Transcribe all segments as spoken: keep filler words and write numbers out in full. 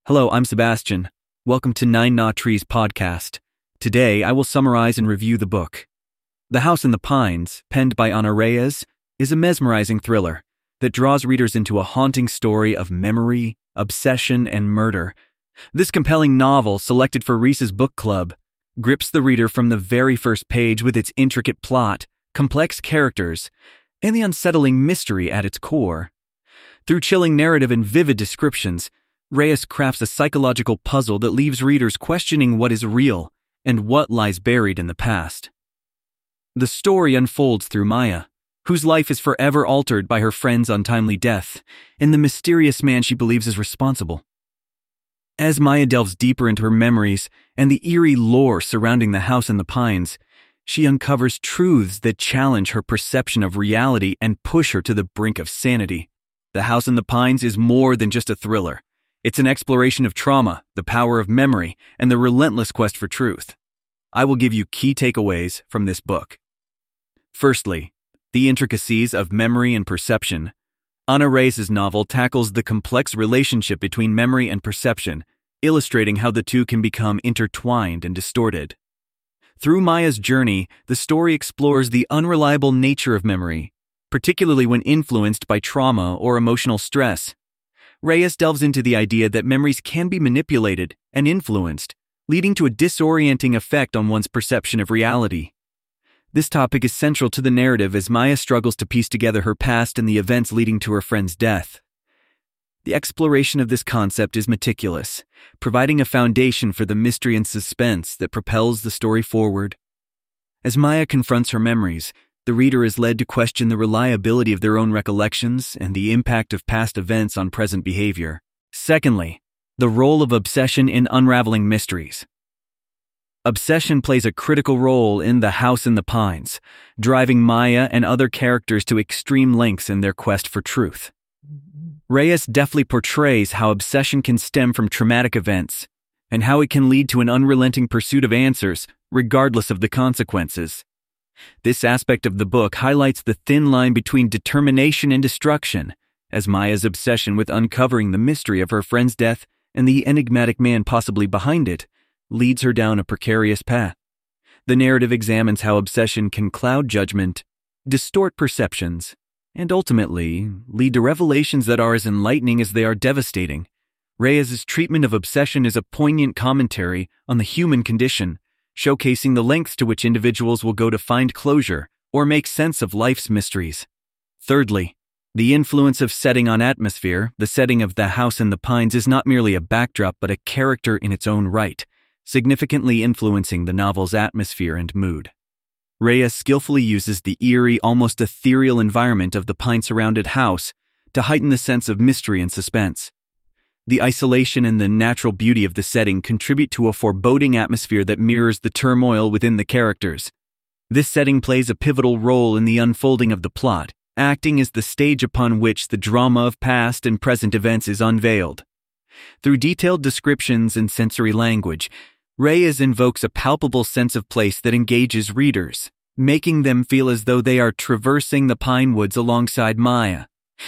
Hello, I'm Sebastian. Welcome to Nine Gnaw Trees podcast. Today, I will summarize and review the book. The House in the Pines, penned by Ana Reyes, is a mesmerizing thriller that draws readers into a haunting story of memory, obsession, and murder. This compelling novel, selected for Reese's Book Club, grips the reader from the very first page with its intricate plot, complex characters, and the unsettling mystery at its core. Through chilling narrative and vivid descriptions, Reyes crafts a psychological puzzle that leaves readers questioning what is real and what lies buried in the past. The story unfolds through Maya, whose life is forever altered by her friend's untimely death and the mysterious man she believes is responsible. As Maya delves deeper into her memories and the eerie lore surrounding the House in the Pines, she uncovers truths that challenge her perception of reality and push her to the brink of sanity. The House in the Pines is more than just a thriller. It's an exploration of trauma, the power of memory, and the relentless quest for truth. I will give you key takeaways from this book. Firstly, the intricacies of memory and perception. Ana Reyes' novel tackles the complex relationship between memory and perception, illustrating how the two can become intertwined and distorted. Through Maya's journey, the story explores the unreliable nature of memory, particularly when influenced by trauma or emotional stress. Reyes delves into the idea that memories can be manipulated and influenced, leading to a disorienting effect on one's perception of reality. This topic is central to the narrative as Maya struggles to piece together her past and the events leading to her friend's death. The exploration of this concept is meticulous, providing a foundation for the mystery and suspense that propels the story forward. As Maya confronts her memories, the reader is led to question the reliability of their own recollections and the impact of past events on present behavior. Secondly, the role of obsession in unraveling mysteries. Obsession plays a critical role in The House in the Pines, driving Maya and other characters to extreme lengths in their quest for truth. Reyes deftly portrays how obsession can stem from traumatic events and how it can lead to an unrelenting pursuit of answers, regardless of the consequences. This aspect of the book highlights the thin line between determination and destruction, as Maya's obsession with uncovering the mystery of her friend's death and the enigmatic man possibly behind it leads her down a precarious path. The narrative examines how obsession can cloud judgment, distort perceptions, and ultimately lead to revelations that are as enlightening as they are devastating. Reyes' treatment of obsession is a poignant commentary on the human condition, showcasing the lengths to which individuals will go to find closure or make sense of life's mysteries. Thirdly, the influence of setting on atmosphere. The setting of The House in the Pines is not merely a backdrop but a character in its own right, significantly influencing the novel's atmosphere and mood. Reyes skillfully uses the eerie, almost ethereal environment of the pine-surrounded house to heighten the sense of mystery and suspense. The isolation and the natural beauty of the setting contribute to a foreboding atmosphere that mirrors the turmoil within the characters. This setting plays a pivotal role in the unfolding of the plot, acting as the stage upon which the drama of past and present events is unveiled. Through detailed descriptions and sensory language, Reyes invokes a palpable sense of place that engages readers, making them feel as though they are traversing the pine woods alongside Maya.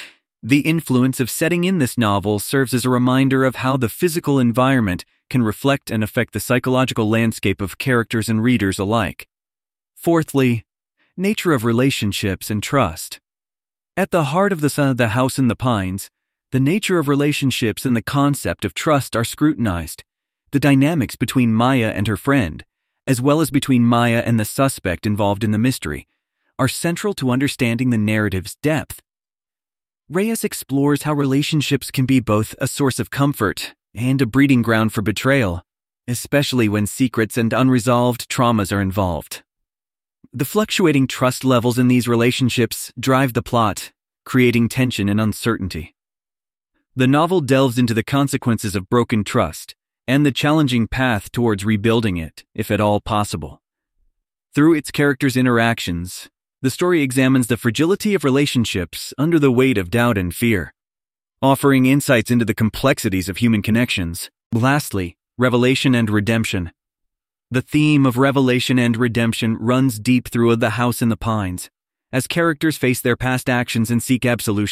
The influence of setting in this novel serves as a reminder of how the physical environment can reflect and affect the psychological landscape of characters and readers alike. Fourthly, nature of relationships and trust. At the heart of the, the House in the Pines, the nature of relationships and the concept of trust are scrutinized. The dynamics between Maya and her friend, as well as between Maya and the suspect involved in the mystery, are central to understanding the narrative's depth. Reyes explores how relationships can be both a source of comfort and a breeding ground for betrayal, especially when secrets and unresolved traumas are involved. The fluctuating trust levels in these relationships drive the plot, creating tension and uncertainty. The novel delves into the consequences of broken trust and the challenging path towards rebuilding it, if at all possible. Through its characters' interactions, the story examines the fragility of relationships under the weight of doubt and fear, offering insights into the complexities of human connections. Lastly, revelation and redemption. The theme of revelation and redemption runs deep through The House in the Pines, as characters face their past actions and seek absolution.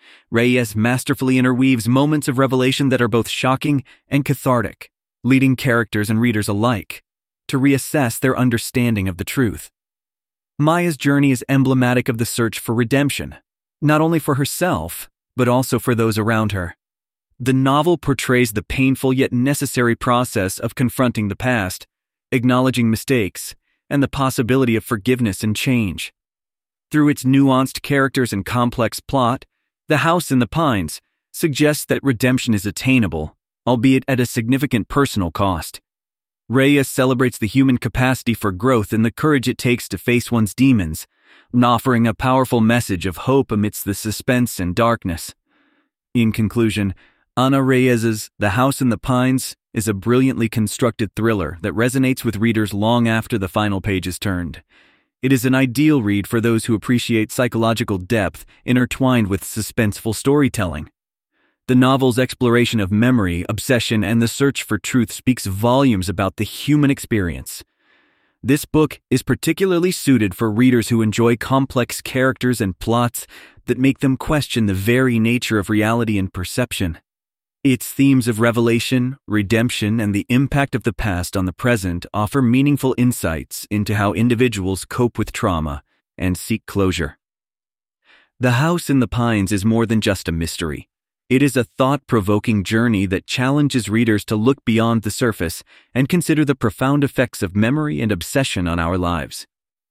Reyes masterfully interweaves moments of revelation that are both shocking and cathartic, leading characters and readers alike to reassess their understanding of the truth. Maya's journey is emblematic of the search for redemption, not only for herself, but also for those around her. The novel portrays the painful yet necessary process of confronting the past, acknowledging mistakes, and the possibility of forgiveness and change. Through its nuanced characters and complex plot, The House in the Pines suggests that redemption is attainable, albeit at a significant personal cost. Reyes celebrates the human capacity for growth and the courage it takes to face one's demons, offering a powerful message of hope amidst the suspense and darkness. In conclusion, Ana Reyes's The House in the Pines is a brilliantly constructed thriller that resonates with readers long after the final page is turned. It is an ideal read for those who appreciate psychological depth intertwined with suspenseful storytelling. The novel's exploration of memory, obsession, and the search for truth speaks volumes about the human experience. This book is particularly suited for readers who enjoy complex characters and plots that make them question the very nature of reality and perception. Its themes of revelation, redemption, and the impact of the past on the present offer meaningful insights into how individuals cope with trauma and seek closure. The House in the Pines is more than just a mystery. It is a thought-provoking journey that challenges readers to look beyond the surface and consider the profound effects of memory and obsession on our lives.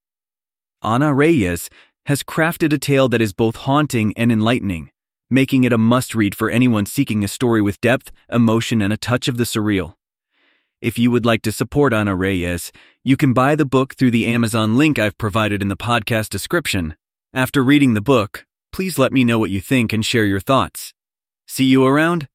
Ana Reyes has crafted a tale that is both haunting and enlightening, making it a must-read for anyone seeking a story with depth, emotion, and a touch of the surreal. If you would like to support Ana Reyes, you can buy the book through the Amazon link I've provided in the podcast description. After reading the book, please let me know what you think and share your thoughts. See you around?